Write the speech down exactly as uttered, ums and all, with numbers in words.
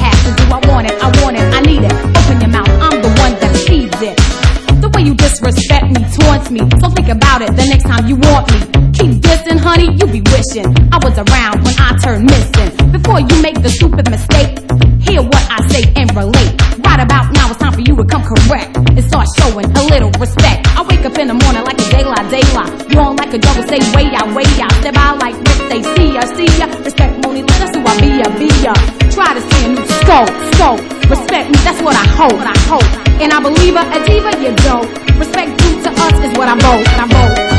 ask is, do I want it? I want it, I need it. Open your mouth, I'm the one that receives it. The way you disrespect me taunts me, so think about it the next time you want me. Keep dissing, honey, you be wishing I was around when I turned missing. Before you make the stupid mistake, hear what I say and relate. Right about now, it's time for you to come correct and start showing a little respect. I wake up in the morning like a daylight, daylight. You don't like a jungle, say way out, way out. Step out like Rick, say see ya, see ya. Respect Moni, that's who I be ya, be ya. Try to see a new scope, scope. Respect me, that's what I hope, what I hope. And I believe her, a diva, you don't. Respect due to us is what I vote, I vote.